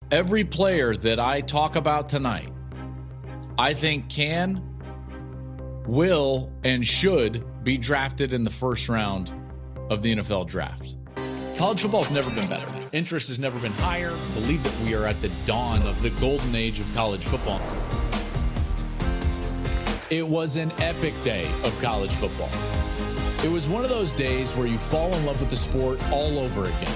Every player that I talk about tonight, I think can, will, and should be drafted in the first round of the NFL draft. College football has never been better. Interest has never been higher. I believe that we are at the dawn of the golden age of college football. It was an epic day of college football. It was one of those days where you fall in love with the sport all over again.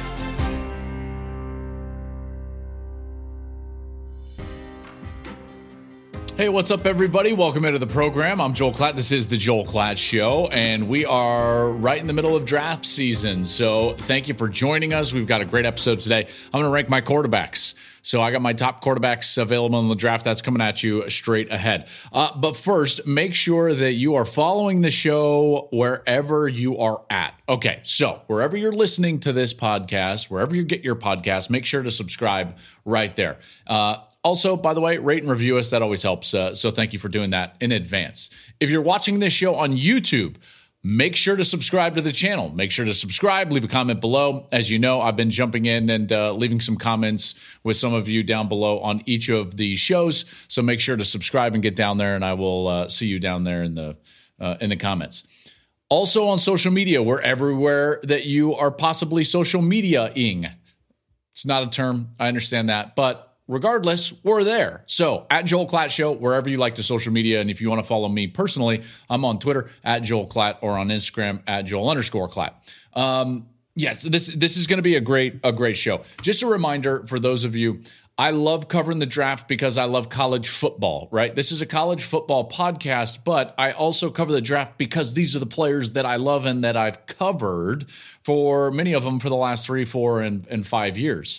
Hey, what's up, everybody? Welcome into the program. I'm Joel Klatt. This is the Joel Klatt Show, and we are right in the middle of draft season. So thank you for joining us. We've got a great episode today. I'm going to rank my quarterbacks. So I got my top quarterbacks available in the draft. That's coming at you straight ahead. But first, make sure that you are following the show wherever you are at. Okay, so wherever you're listening to this podcast, wherever you get your podcast, make sure to subscribe right there. Also, by the way, rate and review us. That always helps. So thank you for doing that in advance. If you're watching this show on YouTube, make sure to subscribe to the channel. Make sure to subscribe, leave a comment below. As you know, I've been jumping in and leaving some comments with some of you down below on each of the shows. So make sure to subscribe and get down there, and I will see you down there in the comments. Also on social media, we're everywhere that you are possibly social media-ing. It's not a term, I understand that, but regardless, we're there. So at Joel Klatt Show, wherever you like to social media. And if you want to follow me personally, I'm on Twitter at Joel Klatt or on Instagram at Joel_Klatt. Yes, this is going to be a great show. Just a reminder for those of you, I love covering the draft because I love college football, right? This is a college football podcast, but I also cover the draft because these are the players that I love and that I've covered for many of them for the last 3, 4, and 5 years.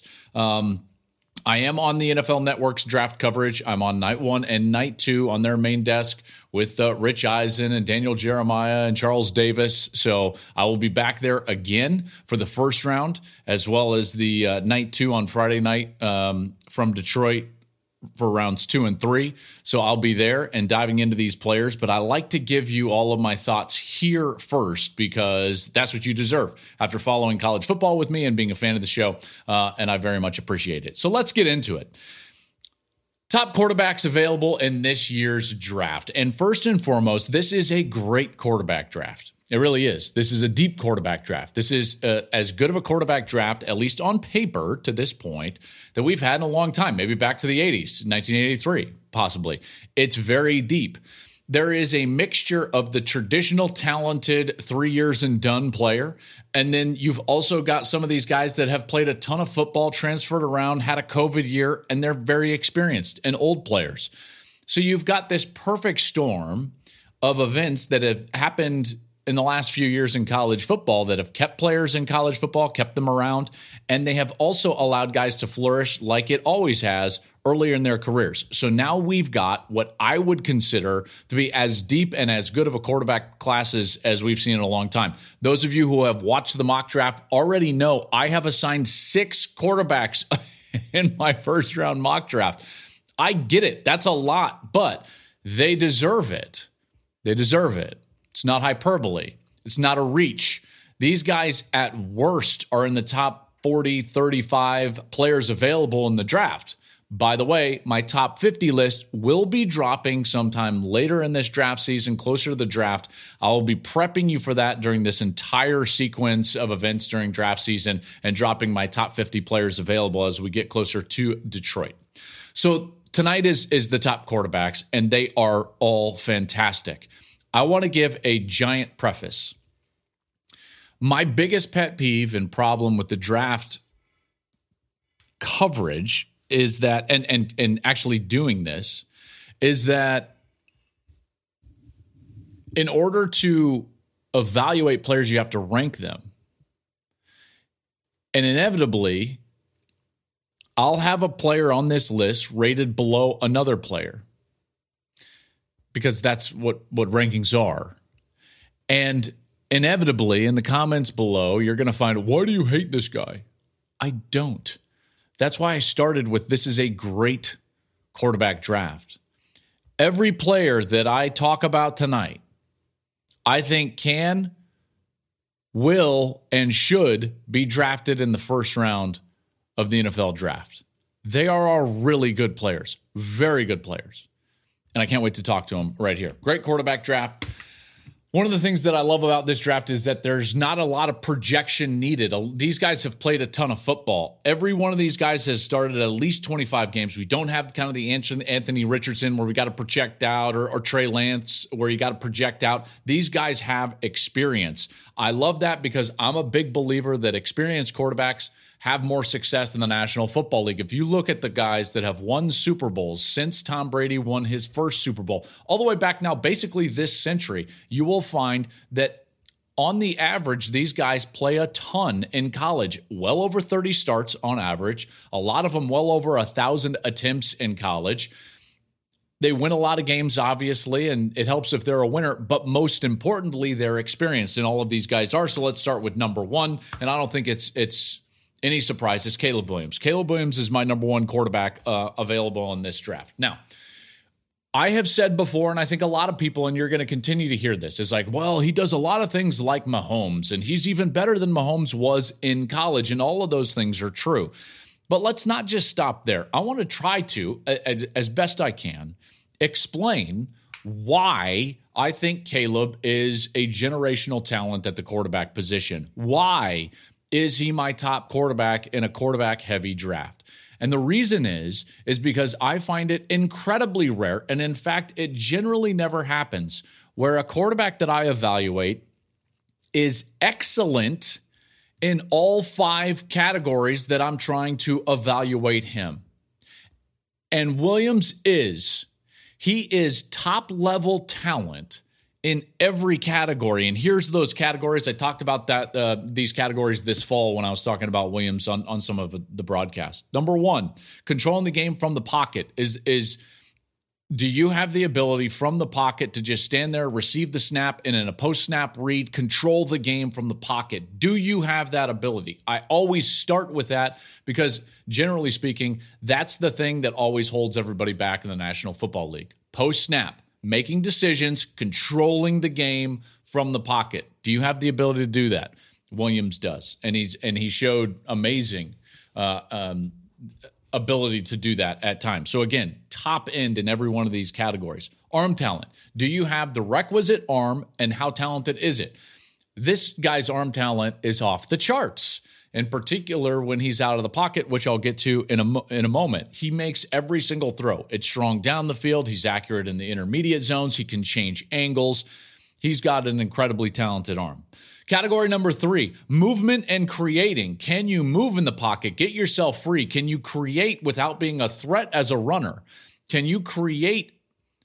I am on the NFL Network's draft coverage. I'm on night 1 and night 2 on their main desk with Rich Eisen and Daniel Jeremiah and Charles Davis. So I will be back there again for the first round, as well as the night 2 on Friday night from Detroit for rounds 2 and 3. So I'll be there and diving into these players, but I like to give you all of my thoughts here first because that's what you deserve after following college football with me and being a fan of the show. And I very much appreciate it. So let's get into it. Top quarterbacks available in this year's draft. And first and foremost, this is a great quarterback draft. It really is. This is a deep quarterback draft. This is as good of a quarterback draft, at least on paper to this point, that we've had in a long time, maybe back to the 80s, 1983, possibly. It's very deep. There is a mixture of the traditional talented 3 years and done player, and then you've also got some of these guys that have played a ton of football, transferred around, had a COVID year, and they're very experienced and old players. So you've got this perfect storm of events that have happened in the last few years in college football that have kept players in college football, kept them around, and they have also allowed guys to flourish like it always has earlier in their careers. So now we've got what I would consider to be as deep and as good of a quarterback classes as we've seen in a long time. Those of you who have watched the mock draft already know I have assigned 6 quarterbacks in my first round mock draft. I get it. That's a lot, but they deserve it. They deserve it. It's not hyperbole. It's not a reach. These guys at worst are in the top 40, 35 players available in the draft. By the way, my top 50 list will be dropping sometime later in this draft season, closer to the draft. I will be prepping you for that during this entire sequence of events during draft season and dropping my top 50 players available as we get closer to Detroit. So tonight is the top quarterbacks, and they are all fantastic. I want to give a giant preface. My biggest pet peeve and problem with the draft coverage is that, and actually doing this, is that in order to evaluate players, you have to rank them. And inevitably, I'll have a player on this list rated below another player, because that's what rankings are. And inevitably, in the comments below, you're going to find, why do you hate this guy? I don't. That's why I started with, this is a great quarterback draft. Every player that I talk about tonight, I think can, will, and should be drafted in the first round of the NFL draft. They are all really good players, very good players. And I can't wait to talk to them right here. Great quarterback draft. One of the things that I love about this draft is that there's not a lot of projection needed. These guys have played a ton of football. Every one of these guys has started at least 25 games. We don't have kind of the Anthony Richardson where we got to project out or Trey Lance where you got to project out. These guys have experience. I love that because I'm a big believer that experienced quarterbacks have more success in the National Football League. If you look at the guys that have won Super Bowls since Tom Brady won his first Super Bowl, all the way back now, basically this century, you will find that on the average, these guys play a ton in college, well over 30 starts on average, a lot of them well over 1,000 attempts in college. They win a lot of games, obviously, and it helps if they're a winner, but most importantly, they're experienced, and all of these guys are. So let's start with number one, and I don't think it's any surprise, is Caleb Williams. Caleb Williams is my number one quarterback available in this draft. Now, I have said before, and I think a lot of people, and you're going to continue to hear this, is like, well, he does a lot of things like Mahomes, and he's even better than Mahomes was in college, and all of those things are true. But let's not just stop there. I want to try to, as best I can, explain why I think Caleb is a generational talent at the quarterback position. Why is he my top quarterback in a quarterback-heavy draft? And the reason is because I find it incredibly rare, and in fact, it generally never happens, where a quarterback that I evaluate is excellent in all 5 categories that I'm trying to evaluate him. And Williams he is top-level talent in every category. And here's those categories. I talked about these categories this fall when I was talking about Williams on some of the broadcast. Number one, controlling the game from the pocket is do you have the ability from the pocket to just stand there, receive the snap, and in a post-snap read, control the game from the pocket? Do you have that ability? I always start with that because, generally speaking, that's the thing that always holds everybody back in the National Football League. Post-snap. Making decisions, controlling the game from the pocket. Do you have the ability to do that? Williams does, and he showed amazing ability to do that at times. So again, top end in every one of these categories. Arm talent. Do you have the requisite arm, and how talented is it? This guy's arm talent is off the charts. In particular, when he's out of the pocket, which I'll get to in a moment, he makes every single throw. It's strong down the field. He's accurate in the intermediate zones. He can change angles. He's got an incredibly talented arm. Category number 3, movement and creating. Can you move in the pocket? Get yourself free. Can you create without being a threat as a runner? Can you create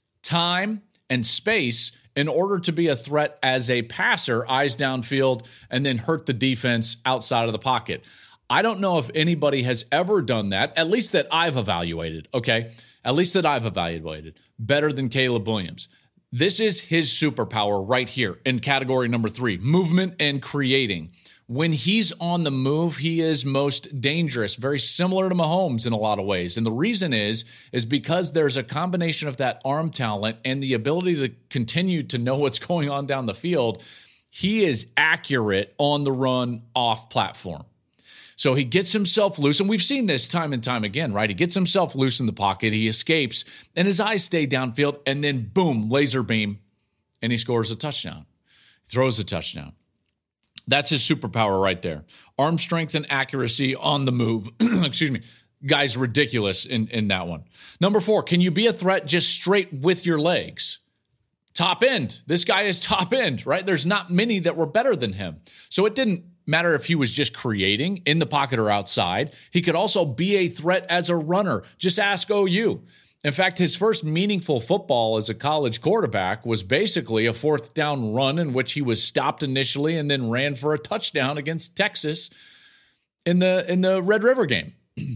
time and space in order to be a threat as a passer, eyes downfield, and then hurt the defense outside of the pocket? I don't know if anybody has ever done that, at least that I've evaluated, okay? At least that I've evaluated, better than Caleb Williams. This is his superpower right here in category number 3, movement and creating. When he's on the move, he is most dangerous, very similar to Mahomes in a lot of ways. And the reason is because there's a combination of that arm talent and the ability to continue to know what's going on down the field. He is accurate on the run off platform. So he gets himself loose, and we've seen this time and time again, right? He gets himself loose in the pocket, he escapes, and his eyes stay downfield, and then boom, laser beam, and he scores a touchdown. Throws a touchdown. That's his superpower right there. Arm strength and accuracy on the move. Excuse me. Guy's ridiculous in that one. Number 4, can you be a threat just straight with your legs? Top end. This guy is top end, right? There's not many that were better than him. So it didn't matter if he was just creating in the pocket or outside. He could also be a threat as a runner. Just ask OU. In fact, his first meaningful football as a college quarterback was basically a 4th down run in which he was stopped initially and then ran for a touchdown against Texas in the Red River game.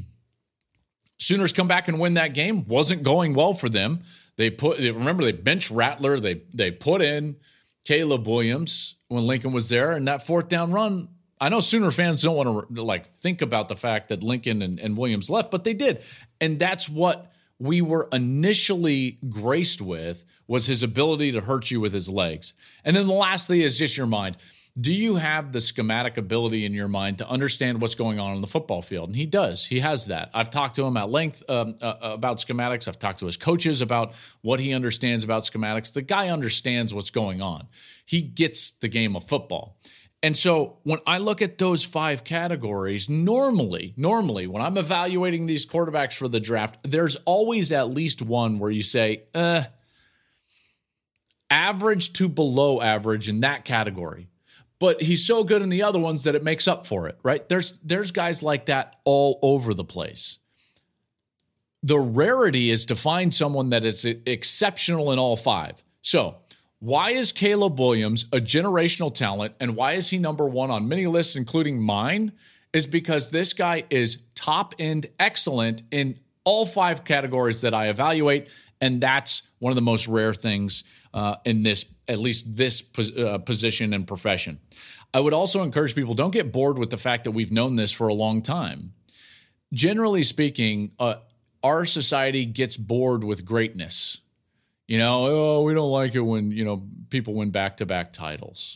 Sooners come back and win that game. Wasn't going well for them. They benched Rattler. They put in Caleb Williams when Lincoln was there, and that 4th down run. I know Sooner fans don't want to think about the fact that Lincoln and Williams left, but they did, and that's what we were initially graced with, was his ability to hurt you with his legs. And then the lastly is just your mind. Do you have the schematic ability in your mind to understand what's going on the football field? And he does. He has that. I've talked to him at length about schematics. I've talked to his coaches about what he understands about schematics. The guy understands what's going on. He gets the game of football. And so when I look at those 5 categories, normally, when I'm evaluating these quarterbacks for the draft, there's always at least one where you say, average to below average in that category. But he's so good in the other ones that it makes up for it, right? There's guys like that all over the place. The rarity is to find someone that is exceptional in all 5. So why is Caleb Williams a generational talent, and why is he number 1 on many lists, including mine? Is because this guy is top-end excellent in all 5 categories that I evaluate, and that's one of the most rare things in this, at least this position and profession. I would also encourage people, don't get bored with the fact that we've known this for a long time. Generally speaking, our society gets bored with greatness. We don't like it when, people win back-to-back titles.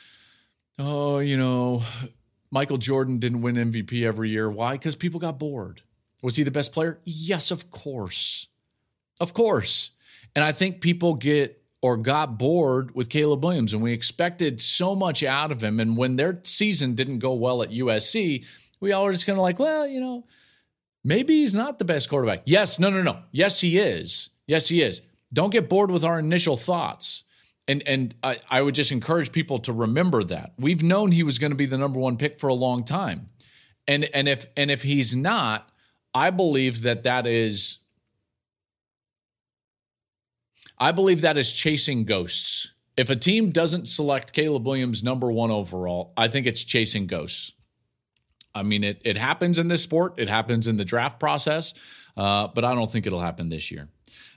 Michael Jordan didn't win MVP every year. Why? Because people got bored. Was he the best player? Yes, of course. Of course. And I think people got bored with Caleb Williams, and we expected so much out of him. And when their season didn't go well at USC, we all were just kind of like, well, maybe he's not the best quarterback. Yes, no. Yes, he is. Yes, he is. Don't get bored with our initial thoughts. And I would just encourage people to remember that. We've known he was going to be the number 1 pick for a long time. And if he's not, I believe that is chasing ghosts. If a team doesn't select Caleb Williams number 1 overall, I think it's chasing ghosts. I mean, it happens in this sport. It happens in the draft process, but I don't think it'll happen this year.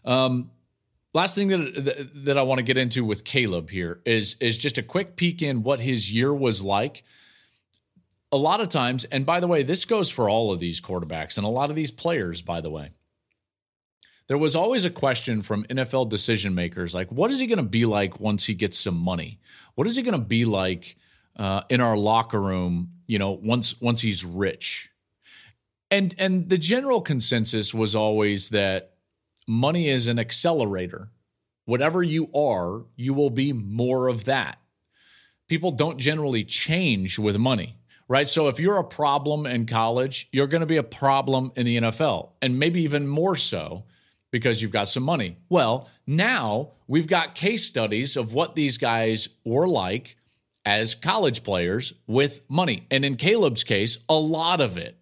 Last thing that I want to get into with Caleb here is just a quick peek in what his year was like. A lot of times, and by the way, this goes for all of these quarterbacks and a lot of these players, by the way, there was always a question from NFL decision makers, like, what is he going to be like once he gets some money? What is he going to be like in our locker room, once he's rich? And the general consensus was always that money is an accelerator. Whatever you are, you will be more of that. People don't generally change with money, right? So if you're a problem in college, you're going to be a problem in the NFL, and maybe even more so because you've got some money. Well, now we've got case studies of what these guys were like as college players with money. And in Caleb's case, a lot of it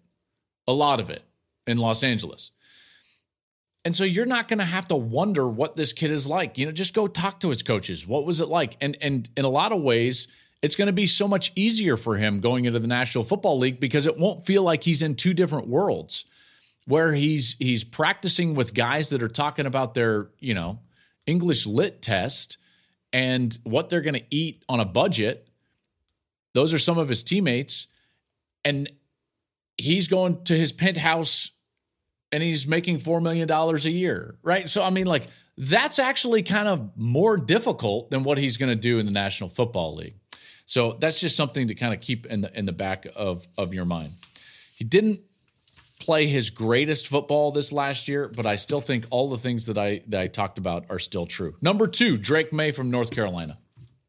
in Los Angeles. And so you're not going to have to wonder what this kid is like. Just go talk to his coaches. What was it like? And in a lot of ways, it's going to be so much easier for him going into the National Football League because it won't feel like he's in 2 different worlds where he's practicing with guys that are talking about their, English lit test and what they're going to eat on a budget. Those are some of his teammates. And he's going to his penthouse and he's making $4 million a year, right? So, I mean, that's actually kind of more difficult than what he's going to do in the National Football League. So that's just something to kind of keep in the back of your mind. He didn't play his greatest football this last year, but I still think all the things that I talked about are still true. Number 2, Drake Maye from North Carolina.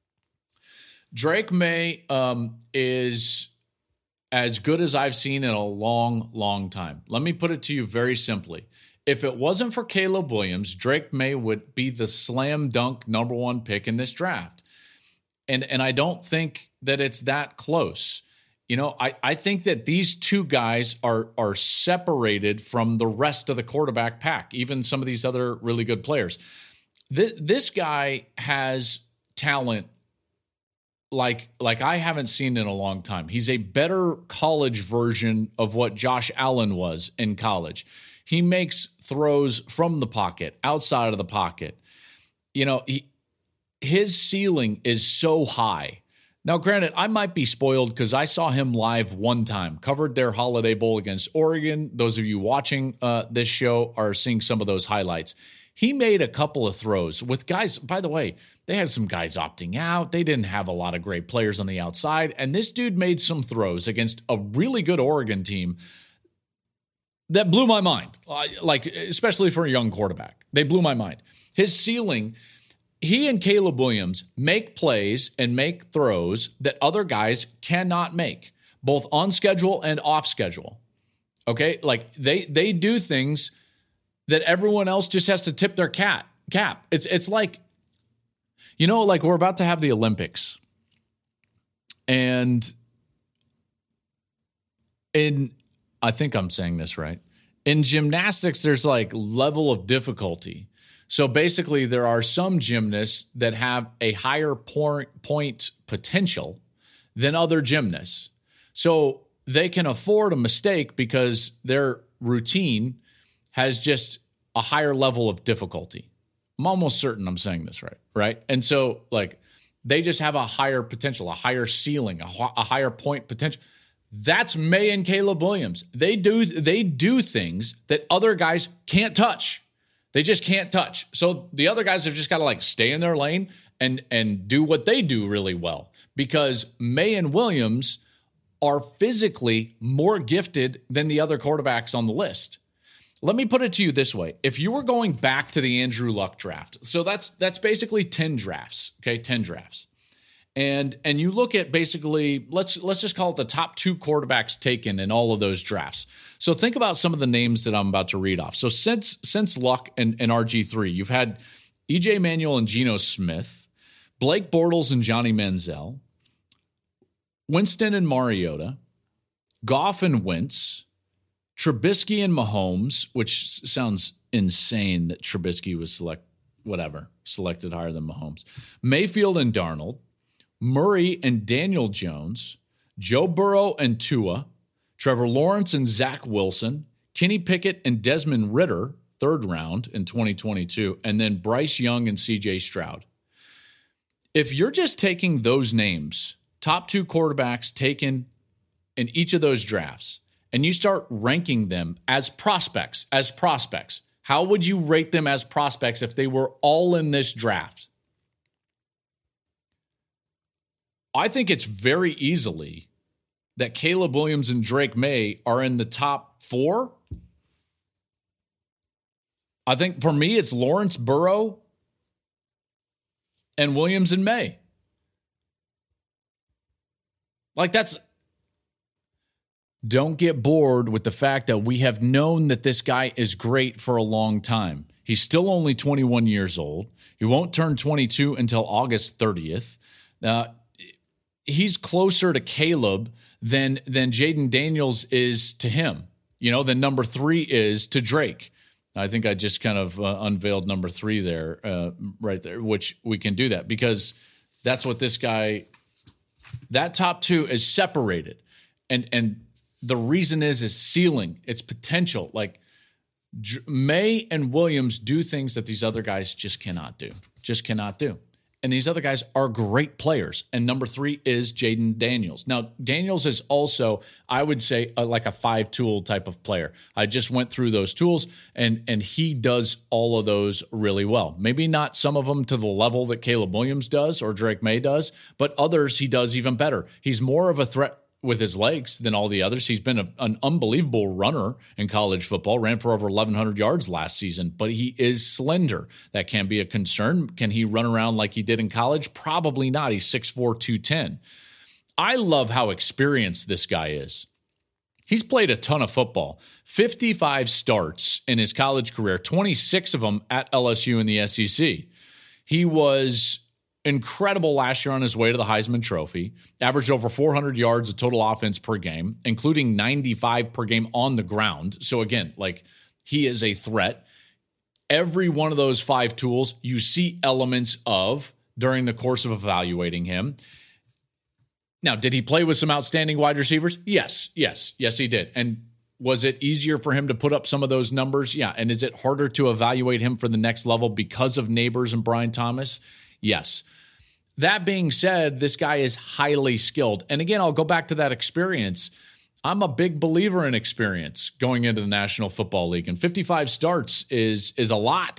Drake Maye is as good as I've seen in a long, long time. Let me put it to you very simply. If it wasn't for Caleb Williams, Drake Maye would be the slam dunk number 1 pick in this draft. And I don't think that it's that close. I think that these 2 guys are separated from the rest of the quarterback pack, even some of these other really good players. This guy has talent like I haven't seen in a long time. He's a better college version of what Josh Allen was in college. He makes throws from the pocket, outside of the pocket. His ceiling is so high. Now, granted, I might be spoiled because I saw him live one time, covered their Holiday Bowl against Oregon. Those of you watching this show are seeing some of those highlights. he made a couple of throws with guys. By the way, they had some guys opting out. They didn't have a lot of great players on the outside. And this dude made some throws against a really good Oregon team that blew my mind, like especially for a young quarterback. They blew my mind. His ceiling, he and Caleb Williams make plays and make throws that other guys cannot make, both on schedule and off schedule. Okay? Like they do things that everyone else just has to tip their cap. It's like, like we're about to have the Olympics. And I think I'm saying this right. In gymnastics, there's like level of difficulty. So basically, there are some gymnasts that have a higher point potential than other gymnasts. So they can afford a mistake because their routine has just a higher level of difficulty. I'm almost certain I'm saying this right? And so like they just have a higher potential, a higher ceiling, a higher point potential. That's May and Caleb Williams. They do things that other guys can't touch. They just can't touch. So the other guys have just got to like stay in their lane and do what they do really well, because May and Williams are physically more gifted than the other quarterbacks on the list. Let me put it to you this way. If you were going back to the Andrew Luck draft, so that's basically 10 drafts, okay? 10 drafts. And you look at basically, let's just call it the top 2 quarterbacks taken in all of those drafts. So think about some of the names that I'm about to read off. So since Luck and RG3, you've had EJ Manuel and Geno Smith, Blake Bortles and Johnny Manziel, Winston and Mariota, Goff and Wentz, Trubisky and Mahomes, which sounds insane that Trubisky was selected higher than Mahomes, Mayfield and Darnold, Murray and Daniel Jones, Joe Burrow and Tua, Trevor Lawrence and Zach Wilson, Kenny Pickett and Desmond Ridder, 3rd round in 2022, and then Bryce Young and CJ Stroud. If you're just taking those names, top 2 quarterbacks taken in each of those drafts, and you start ranking them as prospects, how would you rate them as prospects if they were all in this draft? I think it's very easily that Caleb Williams and Drake May are in the top 4. I think for me, it's Lawrence, Burrow, and Williams and May. Like don't get bored with the fact that we have known that this guy is great for a long time. He's still only 21 years old. He won't turn 22 until August 30th. He's closer to Caleb than Jaden Daniels is to him, than number 3 is to Drake. I think I just kind of unveiled number 3 there, right there, which we can do that because that's what this guy, that top 2 is separated. And the reason is ceiling, it's potential. Like May and Williams do things that these other guys just cannot do. And these other guys are great players. And number 3 is Jaden Daniels. Now, Daniels is also, I would say, like a 5-tool type of player. I just went through those tools, and he does all of those really well. Maybe not some of them to the level that Caleb Williams does or Drake May does, but others he does even better. He's more of a threat with his legs than all the others. He's been an unbelievable runner in college football, ran for over 1,100 yards last season, but he is slender. That can be a concern. Can he run around like he did in college? Probably not. He's 6'4", 210. I love how experienced this guy is. He's played a ton of football, 55 starts in his college career, 26 of them at LSU in the SEC. He was incredible last year on his way to the Heisman Trophy, averaged over 400 yards of total offense per game, including 95 per game on the ground. So again, like he is a threat. Every one of those 5 tools you see elements of during the course of evaluating him. Now, did he play with some outstanding wide receivers? Yes, he did. And was it easier for him to put up some of those numbers? Yeah. And is it harder to evaluate him for the next level because of Neighbors and Brian Thomas? Yes. That being said, this guy is highly skilled. And again, I'll go back to that experience. I'm a big believer in experience going into the National Football League. And 55 starts is a lot.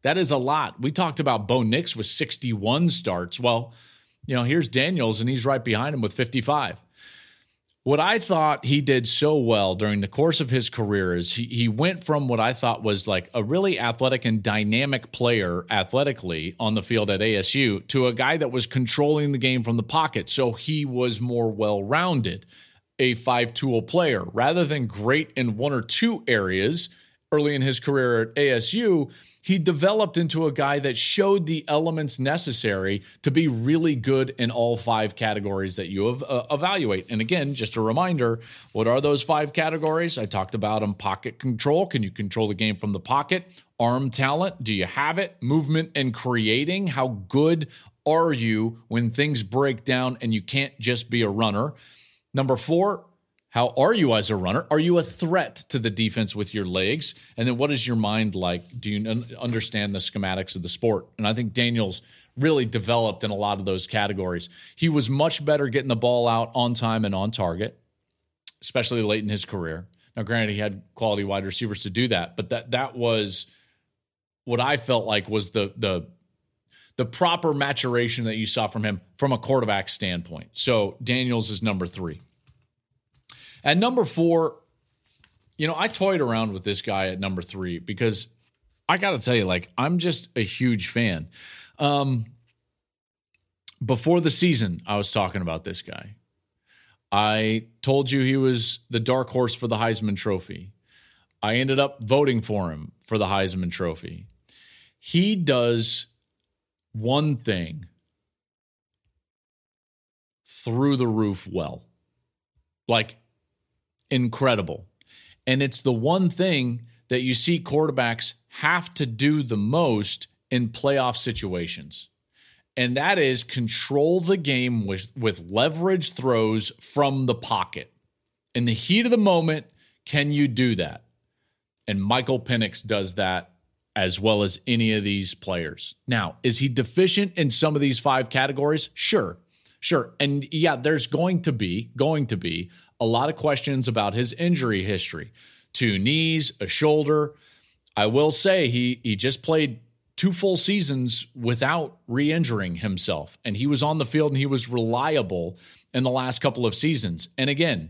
That is a lot. We talked about Bo Nix with 61 starts. Well, here's Daniels, and he's right behind him with 55. What I thought he did so well during the course of his career is he went from what I thought was like a really athletic and dynamic player athletically on the field at ASU to a guy that was controlling the game from the pocket. So he was more well-rounded, a five-tool player. Rather than great in one or two areas early in his career at ASU, he developed into a guy that showed the elements necessary to be really good in all five categories that you evaluate. And again, just a reminder, what are those five categories? I talked about them. Pocket control. Can you control the game from the pocket? Arm talent. Do you have it? Movement and creating. How good are you when things break down and you can't just be a runner? Number 4, how are you as a runner? Are you a threat to the defense with your legs? And then what is your mind like? Do you understand the schematics of the sport? And I think Daniels really developed in a lot of those categories. He was much better getting the ball out on time and on target, especially late in his career. Now, granted, he had quality wide receivers to do that, but that was what I felt like was the proper maturation that you saw from him from a quarterback standpoint. So Daniels is number 3. At number 4, I toyed around with this guy at number 3 because I got to tell you, I'm just a huge fan. Before the season, I was talking about this guy. I told you he was the dark horse for the Heisman Trophy. I ended up voting for him for the Heisman Trophy. He does one thing through the roof well. Incredible. And it's the one thing that you see quarterbacks have to do the most in playoff situations. And that is control the game with leverage throws from the pocket. In the heat of the moment, can you do that? And Michael Penix does that as well as any of these players. Now, is he deficient in some of these 5 categories? Sure. And yeah, there's going to be a lot of questions about his injury history. 2 knees, a shoulder. I will say he just played 2 full seasons without re-injuring himself. And he was on the field and he was reliable in the last couple of seasons. And again,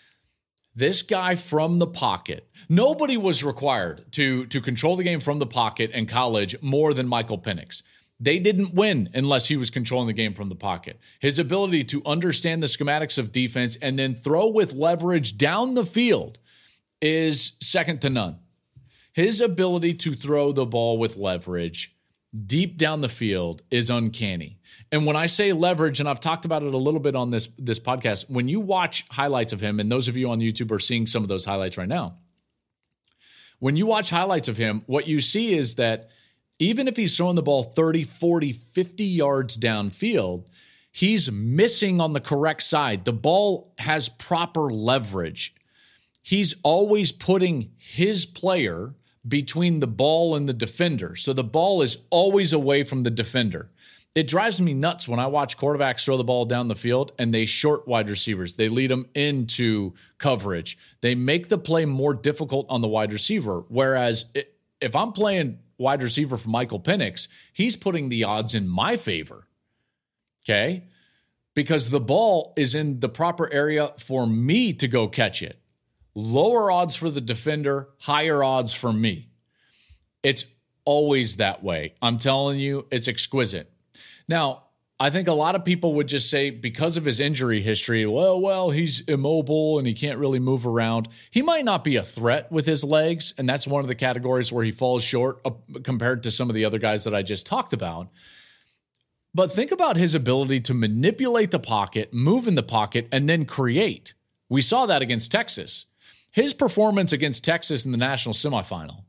this guy from the pocket, nobody was required to control the game from the pocket in college more than Michael Penix. They didn't win unless he was controlling the game from the pocket. His ability to understand the schematics of defense and then throw with leverage down the field is second to none. His ability to throw the ball with leverage deep down the field is uncanny. And when I say leverage, and I've talked about it a little bit on this podcast, when you watch highlights of him, and those of you on YouTube are seeing some of those highlights right now, when you watch highlights of him, what you see is that even if he's throwing the ball 30, 40, 50 yards downfield, he's missing on the correct side. The ball has proper leverage. He's always putting his player between the ball and the defender. So the ball is always away from the defender. It drives me nuts when I watch quarterbacks throw the ball down the field and they short wide receivers. They lead them into coverage. They make the play more difficult on the wide receiver. Whereas if I'm playing wide receiver for Michael Penix, he's putting the odds in my favor, okay? Because the ball is in the proper area for me to go catch it. Lower odds for the defender, higher odds for me. It's always that way. I'm telling you, it's exquisite. Now, I think a lot of people would just say because of his injury history, well, he's immobile and he can't really move around. He might not be a threat with his legs, and that's one of the categories where he falls short compared to some of the other guys that I just talked about. But think about his ability to manipulate the pocket, move in the pocket, and then create. We saw that against Texas. His performance against Texas in the national semifinal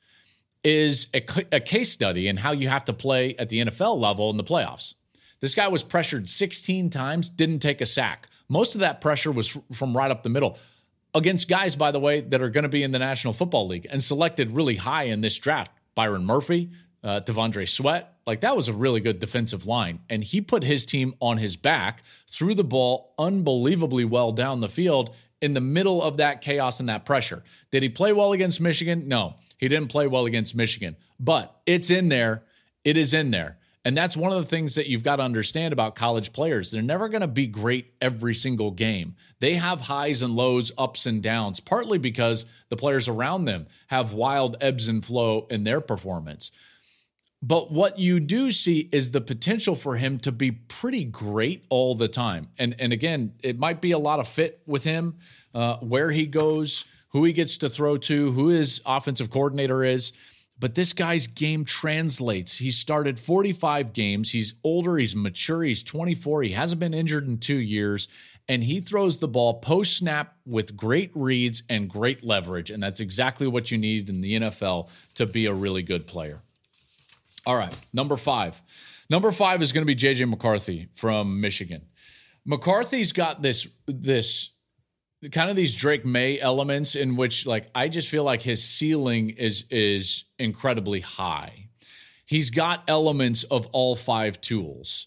is a case study in how you have to play at the NFL level in the playoffs. This guy was pressured 16 times, didn't take a sack. Most of that pressure was from right up the middle against guys, by the way, that are going to be in the National Football League and selected really high in this draft. Byron Murphy, Devondre Sweat. That was a really good defensive line. And he put his team on his back, threw the ball unbelievably well down the field in the middle of that chaos and that pressure. Did he play well against Michigan? No, he didn't play well against Michigan. but it's in there. It is in there. And that's one of the things that you've got to understand about college players. They're never going to be great every single game. They have highs and lows, ups and downs, partly because the players around them have wild ebbs and flow in their performance. But what you do see is the potential for him to be pretty great all the time. And again, it might be a lot of fit with him, where he goes, who he gets to throw to, who his offensive coordinator is. But this guy's game translates. He started 45 games. He's older. He's mature. He's 24. He hasn't been injured in 2 years. And he throws the ball post-snap with great reads and great leverage. And that's exactly what you need in the NFL to be a really good player. All right, number 5. Number 5 is going to be J.J. McCarthy from Michigan. McCarthy's got this kind of these Drake May elements in which, like, I just feel like his ceiling is incredibly high. He's got elements of all 5 tools.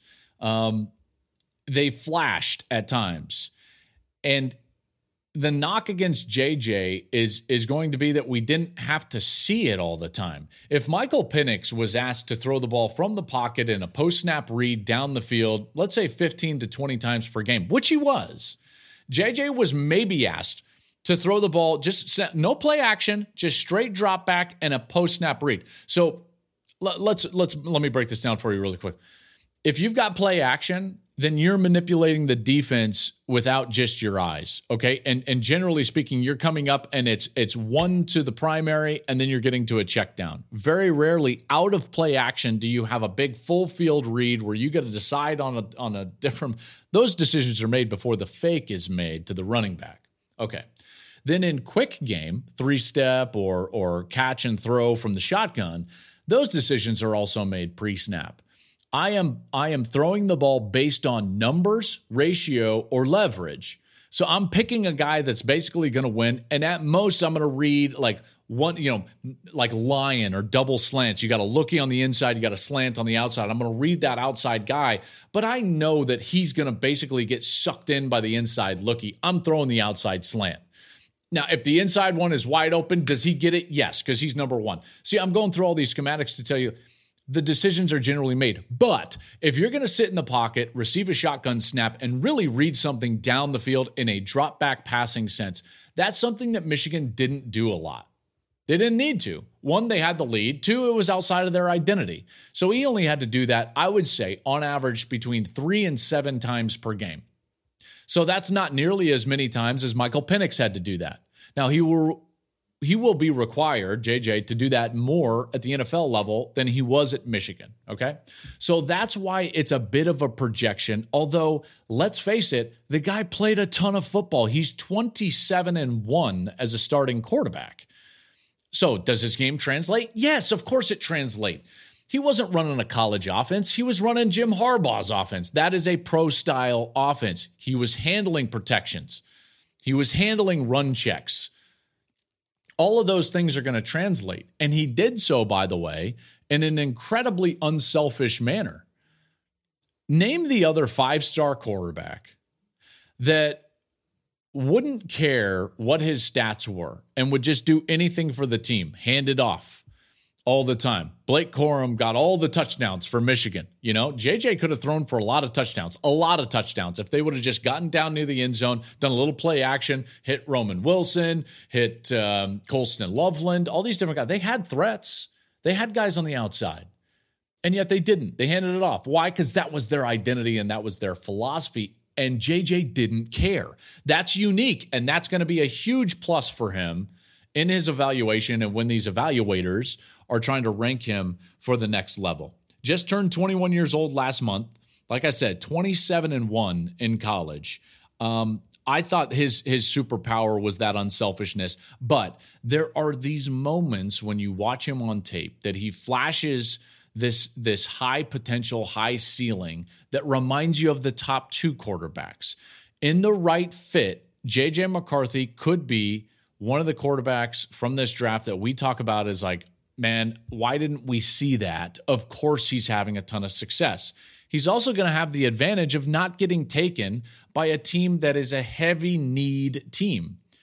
They flashed at times. And the knock against JJ is going to be that we didn't have to see it all the time. If Michael Penix was asked to throw the ball from the pocket in a post-snap read down the field, let's say 15 to 20 times per game, which he was, JJ was maybe asked to throw the ball, just no play action, just straight drop back and a post-snap read. So let me break this down for you really quick. If you've got play action, then you're manipulating the defense without just your eyes, okay? And generally speaking, you're coming up and it's one to the primary and then you're getting to a check down. Very rarely out of play action do you have a big full field read where you got to decide on a different. Those decisions are made before the fake is made to the running back. Okay. Then in quick game, 3-step or catch and throw from the shotgun, those decisions are also made pre-snap. I am throwing the ball based on numbers, ratio, or leverage. So I'm picking a guy that's basically going to win, and at most I'm going to read like one, like lion or double slants. You got a lookie on the inside, you got a slant on the outside. I'm going to read that outside guy, but I know that he's going to basically get sucked in by the inside lookie. I'm throwing the outside slant. Now, if the inside one is wide open, does he get it? Yes, because he's number one. See, I'm going through all these schematics to tell you the decisions are generally made. But if you're going to sit in the pocket, receive a shotgun snap, and really read something down the field in a drop back passing sense, that's something that Michigan didn't do a lot. They didn't need to. 1, they had the lead. 2, it was outside of their identity. So he only had to do that, I would say, on average between 3 and 7 times per game. So that's not nearly as many times as Michael Penix had to do that. Now, he will be required, JJ, to do that more at the NFL level than he was at Michigan, okay? So that's why it's a bit of a projection, although, let's face it, the guy played a ton of football. He's 27-1 as a starting quarterback. So does his game translate? Yes, of course it translates. He wasn't running a college offense. He was running Jim Harbaugh's offense. That is a pro-style offense. He was handling protections. He was handling run checks. All of those things are going to translate. And he did so, by the way, in an incredibly unselfish manner. Name the other 5-star quarterback that wouldn't care what his stats were and would just do anything for the team, hand it off all the time. Blake Corum got all the touchdowns for Michigan. JJ could have thrown for a lot of touchdowns. If they would have just gotten down near the end zone, done a little play action, hit Roman Wilson, hit Colston Loveland, all these different guys. They had threats. They had guys on the outside. And yet they didn't. They handed it off. Why? Because that was their identity and that was their philosophy. And JJ didn't care. That's unique. And that's going to be a huge plus for him in his evaluation and when these evaluators are trying to rank him for the next level. Just turned 21 years old last month. Like I said, 27-1 in college. I thought his superpower was that unselfishness, but there are these moments when you watch him on tape that he flashes this high potential, high ceiling that reminds you of the top 2 quarterbacks. In the right fit, J.J. McCarthy could be one of the quarterbacks from this draft that we talk about as like, man, why didn't we see that? Of course he's having a ton of success. He's also going to have the advantage of not getting taken by a team that is a heavy need team.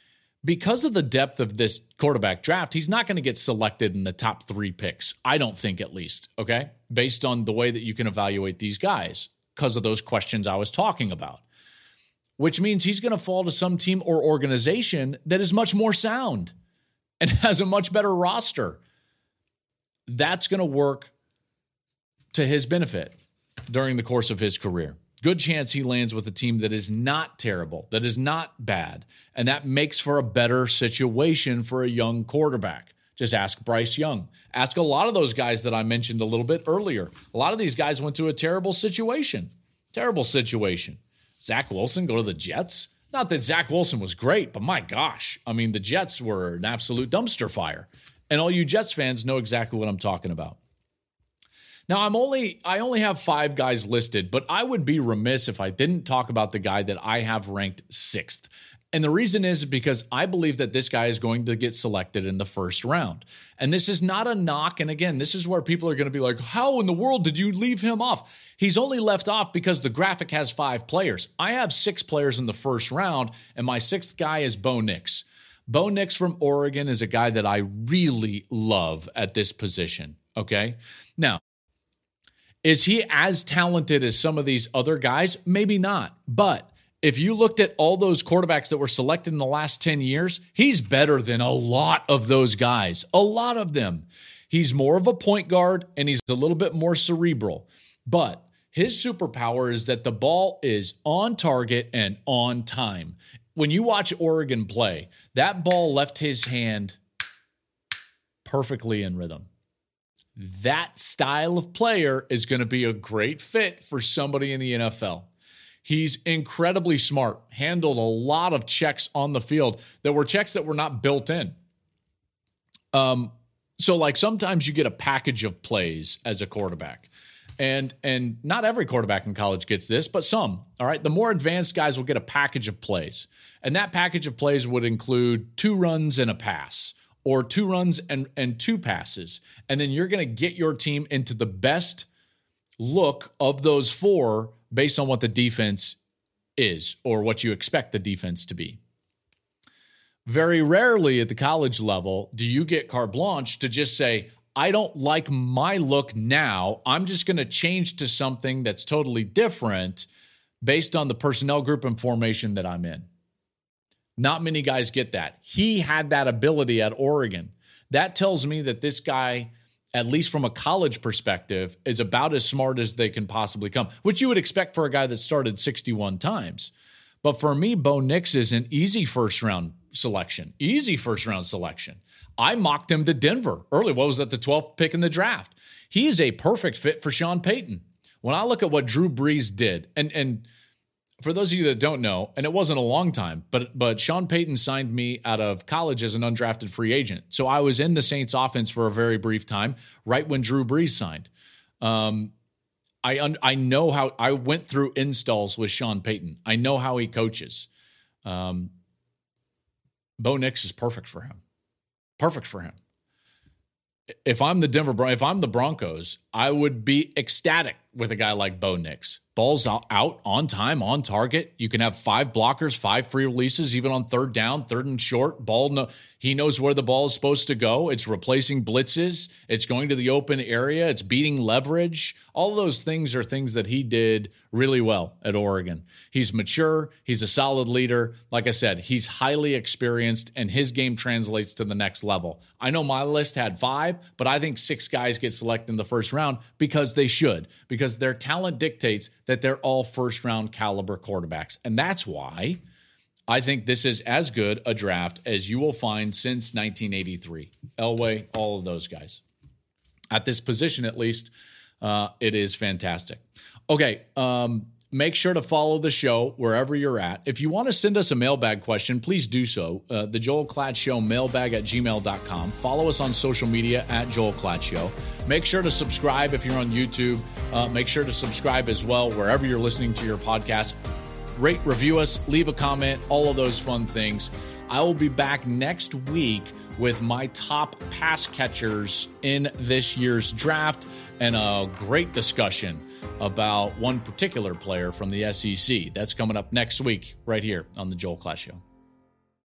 because of the depth of this quarterback draft, he's not going to get selected in the top 3 picks. I don't think, at least, okay? Based on the way that you can evaluate these guys because of those questions I was talking about, which means he's going to fall to some team or organization that is much more sound and has a much better roster. That's going to work to his benefit during the course of his career. Good chance he lands with a team that is not terrible, that is not bad, and that makes for a better situation for a young quarterback. Just ask Bryce Young. Ask a lot of those guys that I mentioned a little bit earlier. A lot of these guys went to a terrible situation. Terrible situation. Zach Wilson go to the Jets? Not that Zach Wilson was great, but my gosh. I mean, the Jets were an absolute dumpster fire. And all you Jets fans know exactly what I'm talking about. Now, I only have 5 guys listed, but I would be remiss if I didn't talk about the guy that I have ranked 6th. And the reason is because I believe that this guy is going to get selected in the first round. And this is not a knock. And again, this is where people are going to be like, how in the world did you leave him off? He's only left off because the graphic has 5 players. I have 6 players in the first round, and my 6th guy is Bo Nix. Bo Nix from Oregon is a guy that I really love at this position, okay? Now, is he as talented as some of these other guys? Maybe not. But if you looked at all those quarterbacks that were selected in the last 10 years, he's better than a lot of those guys. A lot of them. He's more of a point guard, and he's a little bit more cerebral. But his superpower is that the ball is on target and on time. When you watch Oregon play, that ball left his hand perfectly in rhythm. That style of player is going to be a great fit for somebody in the NFL. He's incredibly smart, handled a lot of checks on the field that were checks that were not built in. So like sometimes you get a package of plays as a quarterback. And not every quarterback in college gets this, but some. All right. The more advanced guys will get a package of plays. And that package of plays would include 2 runs and a pass, or 2 runs and 2 passes. And then you're going to get your team into the best look of those 4 based on what the defense is or what you expect the defense to be. Very rarely at the college level do you get carte blanche to just say, I don't like my look now. I'm just going to change to something that's totally different based on the personnel group and formation that I'm in. Not many guys get that. He had that ability at Oregon. That tells me that this guy, at least from a college perspective, is about as smart as they can possibly come, which you would expect for a guy that started 61 times. But for me, Bo Nix is an easy first-round selection. Easy first-round selection. I mocked him to Denver early. What was that, the 12th pick in the draft? He is a perfect fit for Sean Payton. When I look at what Drew Brees did, and for those of you that don't know, and it wasn't a long time, but Sean Payton signed me out of college as an undrafted free agent. So I was in the Saints offense for a very brief time, right when Drew Brees signed. I know how I went through installs with Sean Payton. I know how he coaches. Bo Nix is perfect for him. Perfect for him. If I'm the Broncos, I would be ecstatic with a guy like Bo Nix. Ball's out on time, on target. You can have 5 blockers, 5 free releases, even on 3rd down, 3rd and short. He knows where the ball is supposed to go. It's replacing blitzes. It's going to the open area. It's beating leverage. All of those things are things that he did really well at Oregon. He's mature. He's a solid leader. Like I said, he's highly experienced, and his game translates to the next level. I know my list had 5, but I think 6 guys get selected in the first round because they should, because their talent dictates that they're all first-round caliber quarterbacks. And that's why I think this is as good a draft as you will find since 1983. Elway, all of those guys. At this position, at least, it is fantastic. Okay, make sure to follow the show wherever you're at. If you want to send us a mailbag question, please do so. The Joel Klatt Show mailbag at gmail.com. Follow us on social media at Joel Klatt Show. Make sure to subscribe if you're on YouTube. Make sure to subscribe as well wherever you're listening to your podcast. Rate, review us, leave a comment, all of those fun things. I will be back next week with my top pass catchers in this year's draft and a great discussion about one particular player from the SEC. That's coming up next week right here on The Joel Klatt Show.